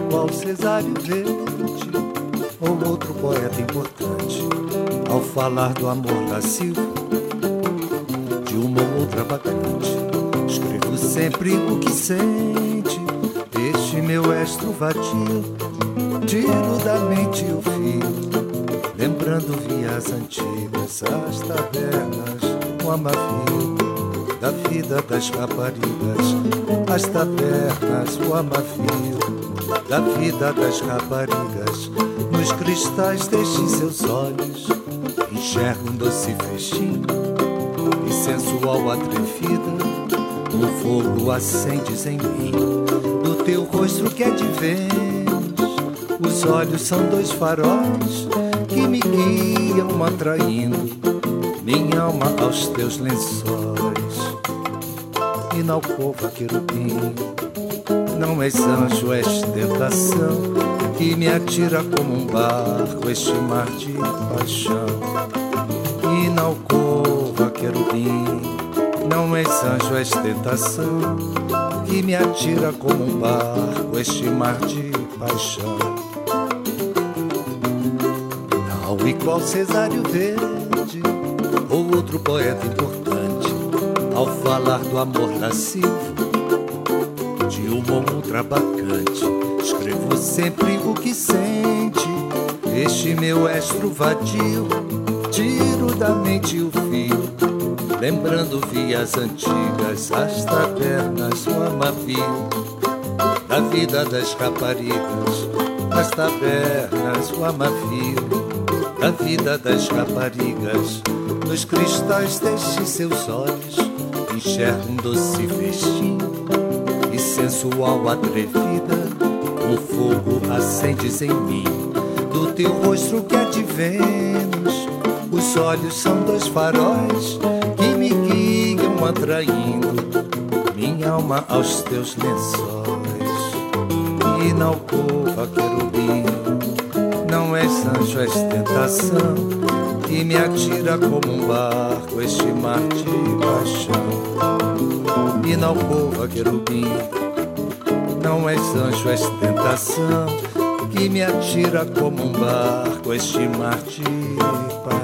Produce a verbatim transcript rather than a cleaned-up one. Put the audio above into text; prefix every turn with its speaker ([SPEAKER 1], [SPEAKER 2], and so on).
[SPEAKER 1] igual Cesário Verde ou outro poeta importante, ao falar do amor lascivo de uma ou outra vacante. Escrevo sempre o que sente este meu estro vadio, tiro da mente o fio, lembrando vias antigas, as tabernas, o amavio da vida das raparigas, as tabernas, o amavio da vida das raparigas. Nos cristais destes seus olhos enxergo um doce festim e sensual atrevida, um fogo acendes em mim. Do teu rosto que é de Vênus, os olhos são dois faróis que me guiam atraindo minha alma aos teus lençóis. E na alcova, querubim, não és anjo, és tentação que me atira como um barco este mar de paixão. E na alcova, querubim, não és anjo, és tentação que me atira como um barco este mar de paixão. Tal e qual Cesário Verde ou outro poeta importante, ao falar do amor lascivo de uma ou outra bacante, escrevo sempre o que sente este meu estro vadio, tiro da mente o fio, lembrando vias antigas, as tabernas, o amavio da vida das raparigas, as tabernas, o amavio da vida das raparigas. Nos cristais destes seus olhos enxergo um doce festim e sensual atrevida, um fogo acendes em mim. Do teu rosto que é de Vênus, os olhos são dois faróis que me guiam atraindo minha alma aos teus lençóis. E na alcova, querubim, não és anjo, és tentação que me atira como um barco este mar de paixão. E na alcova, querubim, não és anjo, és tentação que me atira como um barco este mar de paixão.